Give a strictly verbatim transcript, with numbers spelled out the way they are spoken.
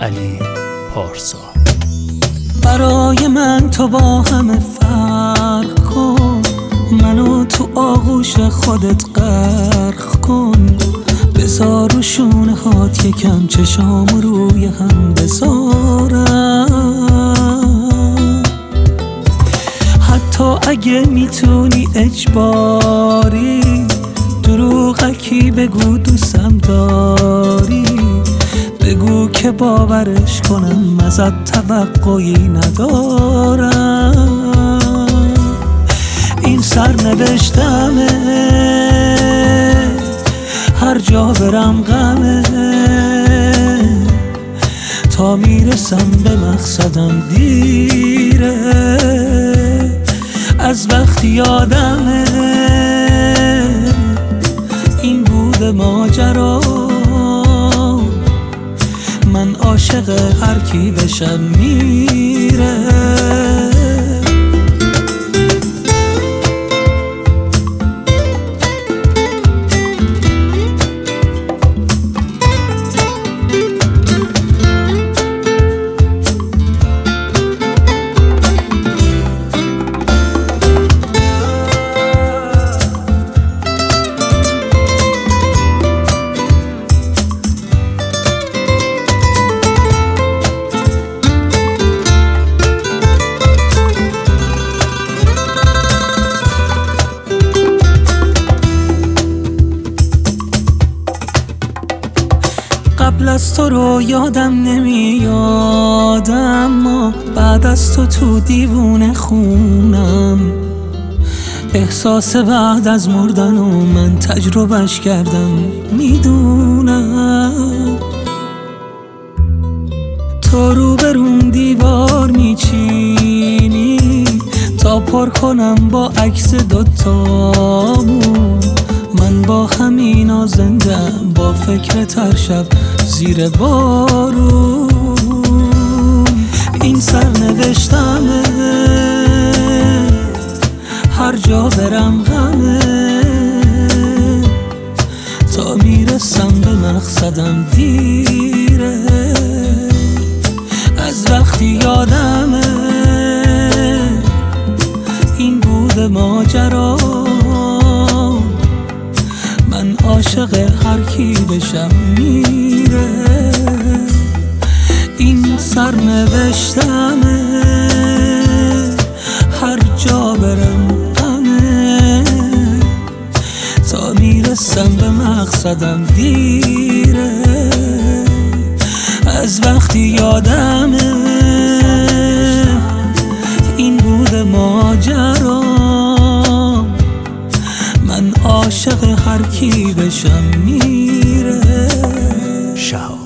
علی پارسا. برای من تو با همه فرق کن، منو تو آغوش خودت غرق کن، بذار رو شونه هات یکم چشام روی هم بذارم. حتی اگه میتونی اجباری دروغکی بگو دوستم داری، بگو که باورش کنم ازت توقعی ندارم. این سرنوشتمه، هر جا برم غمه، تا میرسم به مقصدم دیره. از وقتی یادمه این بود ماجرا، من عاشق هر کی بشم میره. قبل از تو رو یادم نمیاد، اما بعد از تو تو دیوونه خونم. احساس بعد از مردن و من تجربهش کردم میدونم. تو رو بروم دیوار میچینی تا پر کنم با عکس دوتامون. من با همینا زندم با فکرت هر شب زیر بارون. این سرنوشتمه، هر جا برم غمه، تا میرسم به مقصدم دیره. از وقتی یادمه این بود ماجرا، من عاشق هر کی بشم میره. این سرنوشتمه، هر جا برم غمه، تا میرسم به مقصدم دیره. از وقتی یادمه این بود ماجرا، من عاشق هر کی بشم میره. شهاب